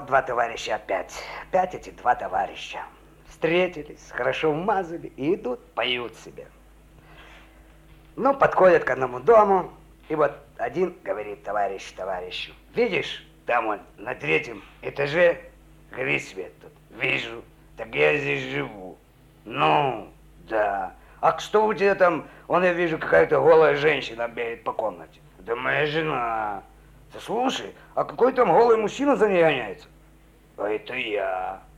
Вот два товарища опять. Опять эти два товарища. Встретились, хорошо вмазали и идут, поют себе. Ну, подходят к одному дому, и вот один говорит товарищу: видишь, там он на третьем этаже горит свет тут. Вижу, так я здесь живу. Ну, да. А что у тебя там? Я вижу, какая-то голая женщина бегает по комнате. Да моя жена. Да слушай, а какой там голый мужчина за ней гоняется? А это я.